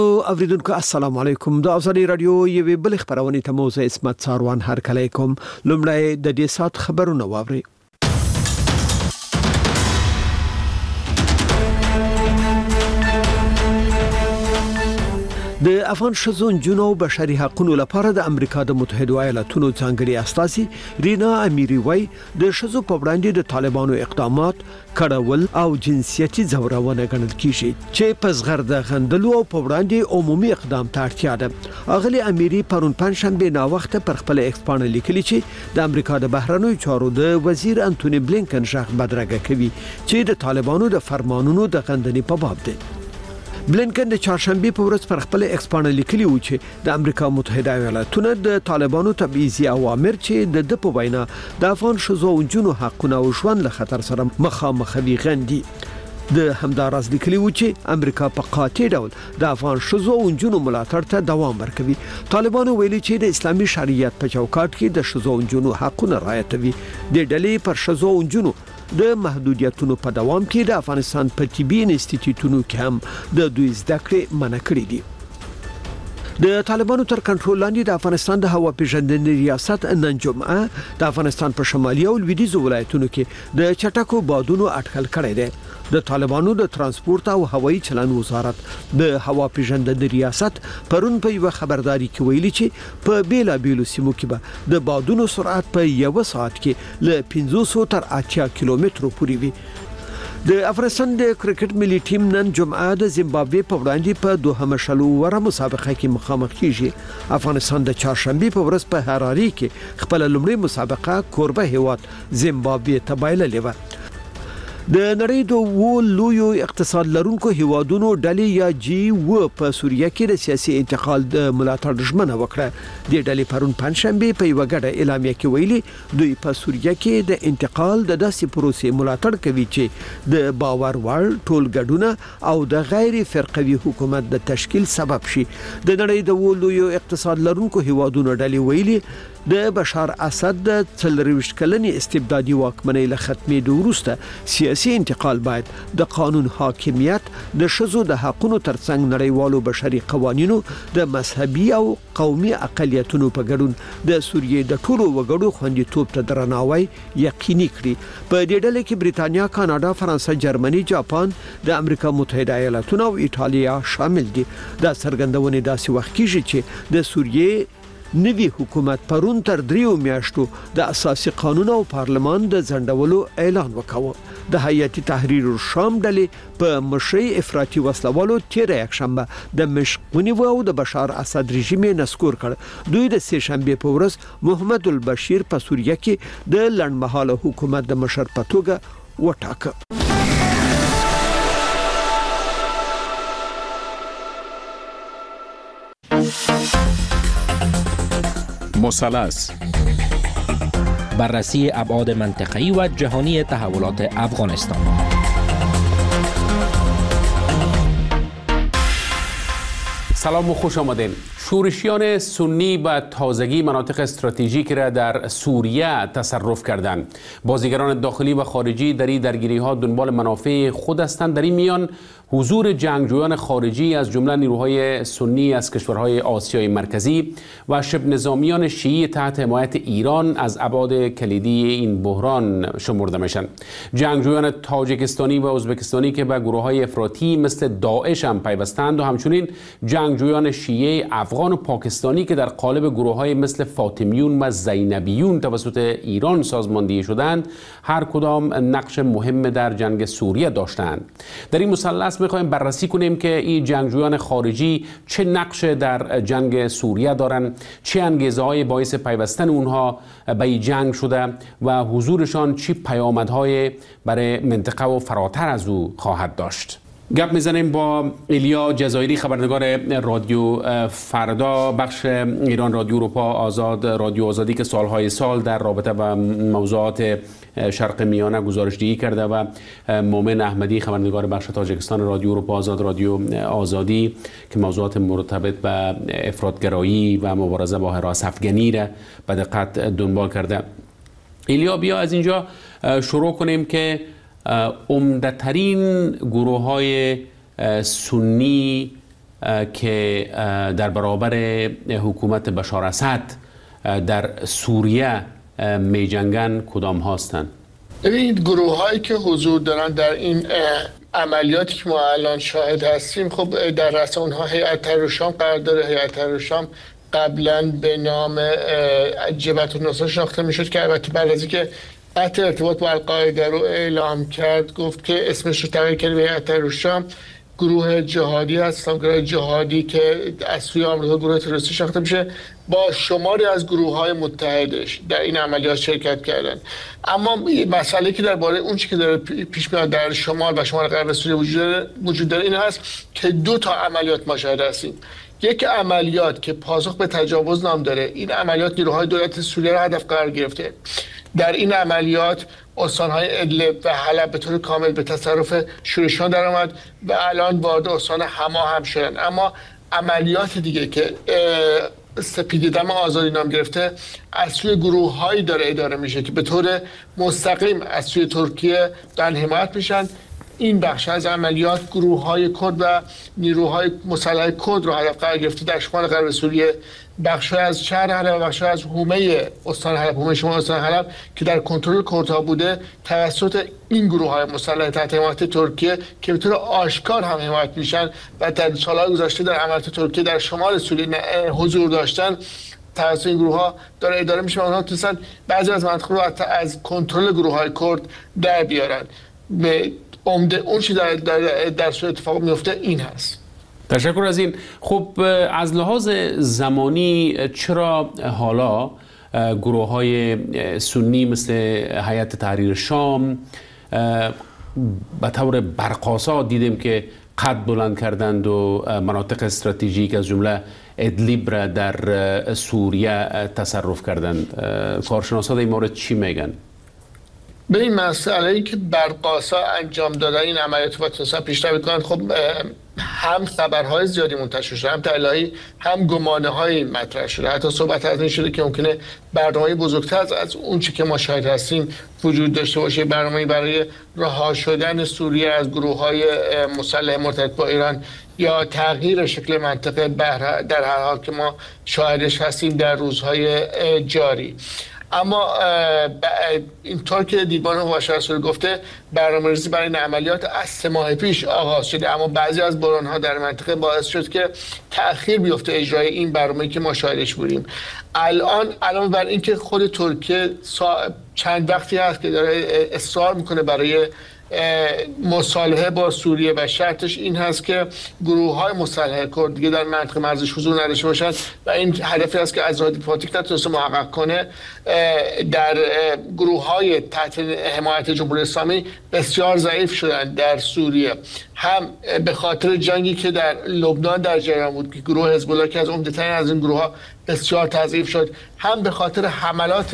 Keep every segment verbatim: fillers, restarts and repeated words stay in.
اوریدونکو السلام علیکم. د ازادي رادیو یوې بل خبرونه ته موزه اسمت ساروان هر کله کوم. لومړی د دې سات خبرونه واوري. د افغان شذو جنو بشري حقوقو لپاره د امریکا د متحده ایالاتونو څنګهري استازي رینا امیری وای د شذو په وړاندې د طالبانو اقدامات کړهول او جنسيتي ځورونه ګڼل کیږي چې پسغر د غندلو او په وړاندې عمومي اقدام ته اړتیا ده. اغلی امیری پرون پنځشنبه نا وخت پر خپل ایکسپان لیکلی چې د امریکا د بهرنیو چارو د وزیر انټونی بلینکن شخ بدرګه کوي چې د طالبانو د فرمانونو د غندنې په باب ده. بلینکن د چهارشنبه په ورځ پر خپل ایکسپان لیکلی و چې د امریکا متحده ایالاتونو د طالبانو تبعیضي اوامر چې د د په وینا د افغان شذو او جنو حقونه او ژوند له خطر سره مخامخ دي غندي. د همدارس لیکلی و چې امریکا په قاطع ډول د افغان شذو او جنو ملاتړ ته دوام ورکوي. طالبانو ویلي چې د اسلامي شریعت په چوکاټ کې د شذو او جنو حقونه رعایتوي. د ډلې پر شذو او جنو د محدودیتونو په دوام کې د افغانستان په طبي انسټیټیوټونو کې هم د دوی زده کړې منع کړې دي. د طالبانو تر کنټرول لاندې د افغانستان د هوا پیژندنې ریاست نن جمعه د افغانستان په شمالي او لویدیځ ولایتونو کې د چټکو بادونو اټکل کړی دی. د طالبانو د ترانسپورت او هوایي چلن وزارت د هوا پیژندنې ریاست پرون په یو خبرداري کې ویلي چې په بیلا بیلو سیمو کې به د بادونو سرعت په یو ساعت کې له پنځوس تر اتیا کیلومترو پورې وي. د افغانستان د کرکټ ملي ټیم نن جمعه د زیمبابوې په وړاندې په دوه مشلو وره مسابقه کې مخامخ کیږي. افغانستان د چهارشنبه په ورځ په هراري کې خپل لومړی مسابقه کوربه هیواد زیمبابوې ته بایللې و. د نړۍ د وول لویو اقتصاد لرونکو هیوادونو ډلې یا جی و په سوریه کې د سیاسي انتقال د ملاتړ ژمنه وکړه. د ډلې پرون پنځشنبه په یو غړ اعلامیه کې ویلي دوی په سوریه کې د انتقال د داسې پروسې ملاتړ کوي چې د باور وړ ټولګډونه او د غیر فرقوي حکومت د تشکیل سبب شي. د نړۍ د وول لویو اقتصاد لرونکو هیوادونو ډلې ویلي د بشار اسد د څلرويشت کلنې استبدادي واکمنۍ له ختمېدو وروسته سیاسي انتقال باید د قانون حاکمیت د شذو د حقوقو ترڅنګ نړیوالو بشري قوانینو د مذهبي او قومي اقلیتونو په ګډون د سوریې د ټولو وګړو خوندیتوب ته درناوی یقیني کړي. په دې ډله کې بریتانیا، کاناډا، فرانسه، جرمني، جاپان، د امریکا متحده ایالاتونو او ایټالیا شامل دي. دا څرګندونه داسې وخت کېږي چې د سوریې نوی حکومت پرون تر دریو میاشتو د اساسي قانون او پارلمان د ځنډولو اعلان وکاوه. د هیئت تحریر الشام ډلې په مشرۍ افراطي وسلوالو تیر یک شنبه د مشقونی او د بشار اسد رژیم نسکور کړ. دوی د سه شنبه په ورځ محمد البشیر په سوریه کې د لړمحاله حکومت د مشر په توګه وټاکه. مثلث بررسی ابعاد منطقه‌ای و جهانی تحولات افغانستان. سلام و خوش آمدین. شورشیان سنی به تازگی مناطق استراتژیک را در سوریه تصرف کردند. بازیگران داخلی و خارجی در این درگیری ها دنبال منافع خود هستند. در این میان حضور جنگجویان خارجی از جمله نیروهای سنی از کشورهای آسیای مرکزی و شبه نظامیان شیعی تحت حمایت ایران از ابعاد کلیدی این بحران شمرده میشن. جنگجویان تاجیکستانی و ازبکستانی که به گروه‌های افراطی مثل داعش هم پیوستند و همچنین جنگجویان شیعه افغان و پاکستانی که در قالب گروه‌های مثل فاطمیون و زینبیون توسط ایران سازماندهی شدند، هر کدام نقش مهم در جنگ سوریه داشتند. در این مثلث میخوایم بررسی کنیم که این جنگجویان خارجی چه نقش در جنگ سوریه دارند، چه انگیزه‌های باعث پیوستن اونها به این جنگ شده و حضورشان چه پیامدهای برای منطقه و فراتر از او خواهد داشت. گپ میزنیم با ایلیا جزایری، خبرنگار رادیو فردا، بخش ایران رادیو اروپا آزاد، رادیو آزادی که سالهای سال در رابطه با موضوعات شرق میانه گزارشدهی کرده، و مومن احمدی، خبرنگار بخش تاجیکستان رادیو اروپا آزاد، رادیو آزادی که موضوعات مرتبط به افراطگرایی و مبارزه با حراس افغانی را به دقت دنبال کرده. ایلیا، بیا از اینجا شروع کنیم که عمده‌ترین گروه‌های سنی که در برابر حکومت بشار اسد در سوریه می جنگن کدام هستند؟ ببینید گروه هایی که حضور دارن در این عملیاتی که ما الان شاهد هستیم، خب در رأس اونها هیئت تحریر الشام قرار داره. هیئت تحریر الشام قبلا به نام جبهة النصرة شناخته میشد که البته بعد از اینکه قطع ارتباط با القاعده رو اعلام کرد گفت که اسمش رو تغییر کرد به هیئت تحریر الشام. گروه جهادی هست، گروه جهادی که از سوی آمریکا گروه تروریستی شناخته میشه، با شماری از گروه های متحدش در این عملیات شرکت کردن. اما مسئله که درباره اون چیزی که داره پیش میاد در شمال و شمال غرب سوریه وجود داره این هست که دو تا عملیات ما شاهد هستیم. یک عملیات که پاسخ به تجاوز نام داره، این عملیات نیروهای دولت سوریه را هدف قرار گرفته. در این عملیات استان‌های ادلب و حلب به طور کامل به تصرف شورشیان درآمد و الان وارد استان حما هم شدن. اما عملیات دیگه که سپید دم آزادی نام گرفته از سوی گروه‌هایی داره اداره میشه که به طور مستقیم از سوی ترکیه دارن حمایت میشن. این بخش از عملیات گروه‌های کرد و نیروهای مسلح کرد رو هدف قرار گرفته در شمال غرب سوریه. بخش از شهر حلب و بخش از حومه استان حلب، حومه شمال استان حلب که در کنترل کردها بوده توسط این گروه‌های مسلح تحت حمایت ترکیه که به طور آشکار هم حمایت میشن و در سال‌های گذشته در عملیات ترکیه در شمال سوریه حضور داشتن توسط این گروه‌ها داره اداره میشه. اونها تونستن بعضی از مناطق رو از کنترل گروه‌های کرد در بیارن. به عمده اون چی در در در سوریه اتفاق میفته این هست. تشکر از این. خب از لحاظ زمانی چرا حالا گروه های سنی مثل هیئت تحریر شام به طور برقاسا دیدیم که قد بلند کردند و مناطق استراتژیک از جمله ادلیب را در سوریه تصرف کردند؟ کارشناسان این مورد چی میگن؟ به این مسئله‌ای که برقاسا انجام دادن این عملیات و تونستن پیشرفت بکنن، خب هم خبرهای زیادی منتشر شده، هم تحلیل‌هایی هم گمانه‌هایی مطرح شده. حتی صحبت از این شده که ممکنه برنامه‌ای بزرگتر از, از اون چی که ما شاهد هستیم وجود داشته باشه، برنامه‌ای برای رها شدن سوریه از گروه‌های مسلح مرتبط با ایران یا تغییر شکل منطقه بحر در هر حال که ما شاهدش هستیم در روزهای جاری. اما اینطور که دیوان حقوق بشر گفته برنامه‌ریزی برای این عملیات از سه ماه پیش آغاز شده، اما بعضی از بحران‌ها در منطقه باعث شد که تأخیر بیفته اجرای این برنامه‌ای که ما شاهدش بودیم. الان الان بر اینکه خود ترکیه چند وقتی هست که داره اصرار میکنه برای مصالحه با سوریه و شرطش این هست که گروه های مسلح کرد دیگه در منطقه مرزش حضور نداشته باشند و این هدفی است که از راه دیپلماتیک نتونسته محقق کنه. در گروه های تحت حمایت جمهوری اسلامی بسیار ضعیف شدن در سوریه، هم به خاطر جنگی که در لبنان در جریان بود که گروه حزب الله که از عمده‌ترین از این گروه ها بسیار تضعیف شد، هم به خاطر حملات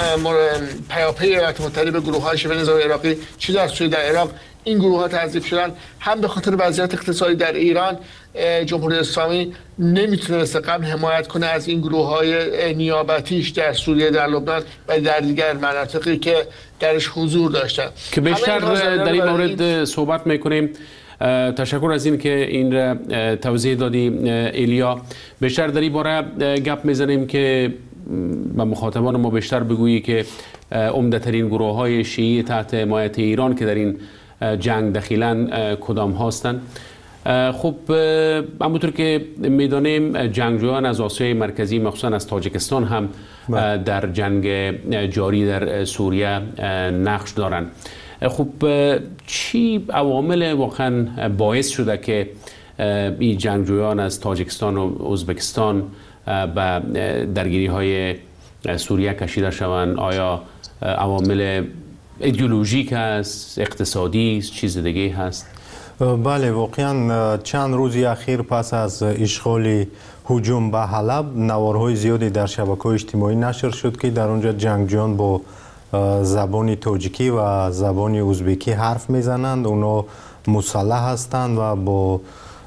پیاپی ایالات متحده به گروه های شبه نظامی عراقی چی در سوریه در عراق این گروه ها تضعیف شدن، هم به خاطر وضعیت اقتصادی در ایران جمهوری اسلامی نمیتونه مثل قبل حمایت کنه از این گروه های نیابتیش در سوریه، در لبنان و در دیگر مناطقی که درش حضور داشتن که بیشتر در این مورد صحبت میکنیم. تشکر از این که این را توضیح دادی ایلیا. بیشتر در این باره گپ میزنیم که با مخاطبان ما بیشتر بگویی که عمده‌ترین گروه های شیعی تحت حمایت ایران که در این جنگ دخیلن کدام هستند. خب همونطور که میدانیم جنگجویان از آسیای مرکزی مخصوصا از تاجیکستان هم در جنگ جاری در سوریه نقش دارند. خب چی عوامل واقعا باعث شده که این جنگجویان از تاجیکستان و ازبکستان به درگیری های سوریه کشیده شوند؟ آیا عوامل ایدئولوژیک است، اقتصادی است، چیز دیگه هست؟ بله، واقعا چند روزی اخیر پس از اشغال هجوم به حلب نوارهای زیادی در شبکه‌های اجتماعی نشر شد که در اونجا جنگجویان با زبان تاجیکی و زبان ازبکی حرف میزنند. اونا مسلح هستند و با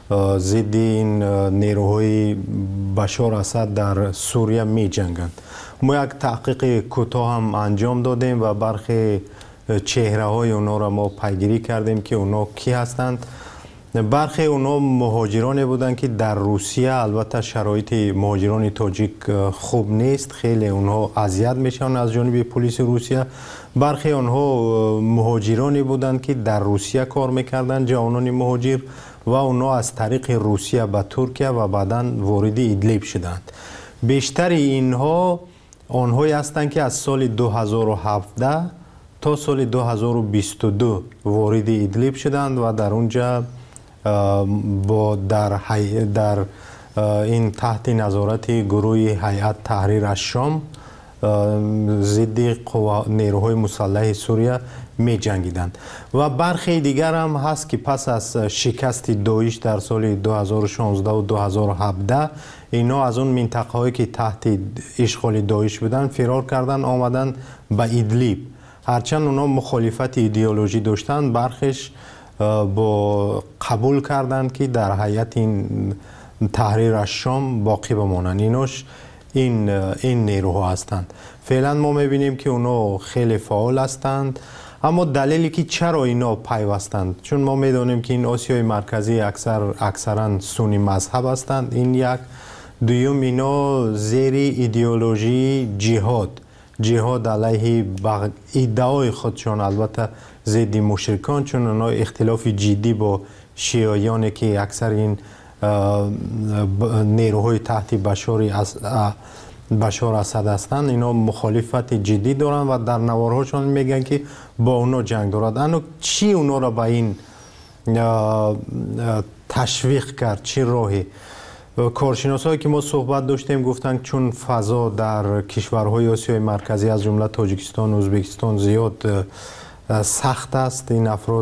ضد این نیروهای بشار اسد در سوریه می جنگند. ما یک تحقیق کوتاه هم انجام دادیم و برخی چهره های اونا را ما پیگیری کردیم که اونا کی هستند. برخی اونا مهاجرانی بودن که در روسیه، البته شرایط مهاجران تاجیک خوب نیست، خیلی اونها اذیت میشن از جانب پلیس روسیه. برخی اونها مهاجرانی بودن که در روسیه کار میکردن، جوانان مهاجر، و اونها از طریق روسیه به ترکیه و بعداً وارد ادلیب شدند. بیشتر اینها آنهایی هستند که از سال دو هزار و هفده تا سال دو هزار و بیست و دو وارد ادلیب شدند و در اونجا با در, در این تحت نظارت گروه هیئت تحریر الشام ضد نیروهای مسلح سوریه می جنگیدند. و برخی دیگر هم هست که پس از شکست داعش در سال دو هزار و شانزده و دو هزار و هفده اینا از اون منطقه هایی که تحت اشغال داعش بودن فرار کردن، آمدن به ادلیب. هرچند اونا مخالفت ایدئولوژی داشتن، برخیش با قبول کردند که در هیئت این تحریر الشام باقی بمانند. اینوش این این نیروها هستند. فعلا ما میبینیم که اونا خیلی فعال هستند، اما دلیلی که چرا اینا پیوستند، چون ما میدونیم که این آسیای مرکزی اکثر اکثرا سنی مذهب هستند، این یک. دوم اینا زیر ایدئولوژی جهاد جهاد علیه ادعای خودشان، البته ضد مشرکان، چون اونا اختلاف جدی با شیعیانی که اکثر این نیروهای تحت بشار بشار اسد هستند، اینا مخالفت جدی دارن و در نوارهاشون میگن که با اونا جنگ دارد. اما چی اونا را به این تشویق کرد؟ چی راهی؟ کارشناسایی که ما صحبت داشتیم گفتن چون فضا در کشورهای آسیای مرکزی از جمله تاجیکستان و ازبکستان زیاد سخت است، این افراد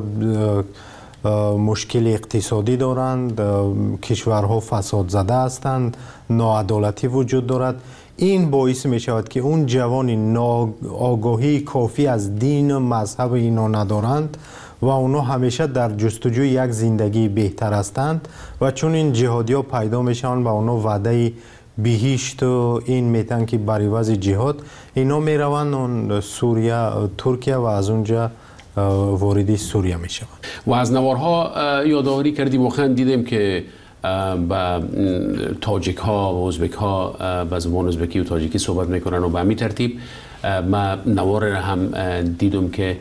مشکل اقتصادی دارند، کشورها فساد زده هستند، ناعدالتی وجود دارد. این باعث می شود که اون جوان آگاهی کافی از دین و مذهب اینا ندارند و اونا همیشه در جستجوی یک زندگی بهتر هستند و چون این جهادی ها پیدا میشن و اونا وعده بهشت و این میتن که بر عوض جهاد اینا میروند اون سوریه، ترکیه و از اونجا وارد سوریه میشوند. و از نوارها یادآوری کردی، واقعا دیدیم که با تاجیک ها و ازبک ها با زبان ازبکی و تاجیکی صحبت میکنن و به همین ترتیب ما نوار هم دیدم که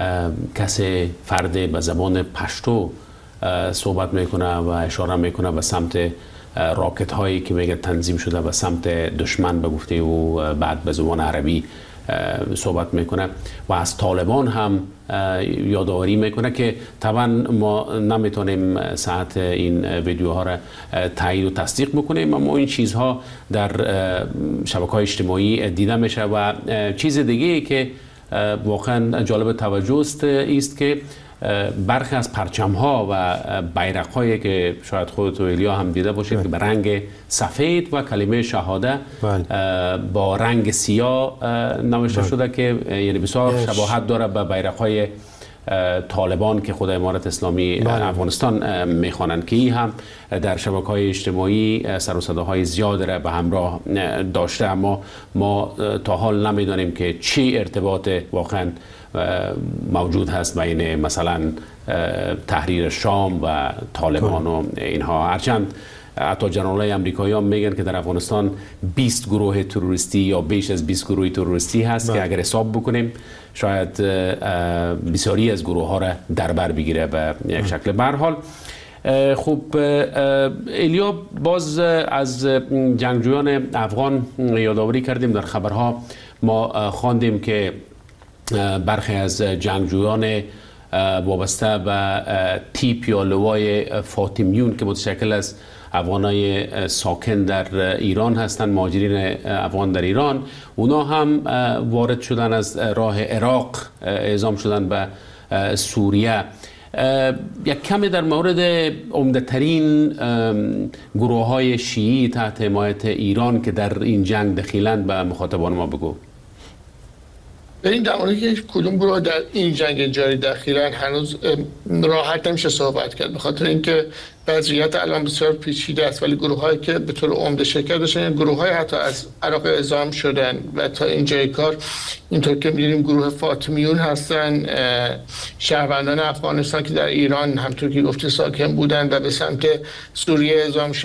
کسی فرد به زبان پشتو صحبت میکنه و اشاره میکنه به سمت راکت هایی که میگه تنظیم شده به سمت دشمن به گفته و بعد به زبان عربی صحبت میکنه و از طالبان هم یادآوری میکنه که طبعا ما نمیتونیم ساعت این ویدیوها را تایید و تصدیق بکنیم، اما این چیزها در شبکه‌های اجتماعی دیده میشه. و چیز دیگه که واقعا جالب توجه است است که برخی از پرچم ها و بیرق هایی که شاید خودت و ایلیا هم دیده باشید که به رنگ سفید و کلمه شهاده با رنگ سیاه نوشته شده که یعنی بسیار شباهت داره به بیرق های طالبان که خود امارت اسلامی افغانستان میخوانند، که این هم در شبکه‌های اجتماعی سر و صداهای زیاد را به همراه داشته، اما ما تا حال نمیدانیم که چی ارتباط واقعا موجود هست بین مثلا تحریر شام و طالبان و اینها. هرچند حتی جنرالای امریکایی هم میگن که در افغانستان بیست گروه تروریستی یا بیش از بیست گروه تروریستی هست که اگر حساب بکنیم شاید بسیاری از گروه ها را در بر بگیره به یک شکل. به هر حال خب ایلیا، باز از جنگجویان افغان یادآوری کردیم. در خبرها ما خواندیم که برخی از جنگجویان وابسته به تیپ یا لوای فاطمیون که متشکل از افغانای ساکن در ایران هستند، مهاجرین افغان در ایران، اونا هم وارد شدن از راه عراق، اعزام شدن به سوریه. یک کمی در مورد عمده‌ترین گروه های شیعی تحت حمایت ایران که در این جنگ دخیلند به مخاطبان ما بگو. به این در مورد که کدوم گروه در این جنگ جاری دخیلن هنوز راحت نمیشه صحبت کرد، به خاطر اینکه وضعیت الان بسیار پیچیده است، ولی گروه هایی که به طور عمده شرکت داشتن، گروه های حتی از عراق اعزام شدن و تا اینجای کار اینطور که می‌دونیم گروه فاطمیون هستن، شهروندان افغانستان که در ایران همطور که گفته ساکن بودن و به سمت سوریه اعزام شدن.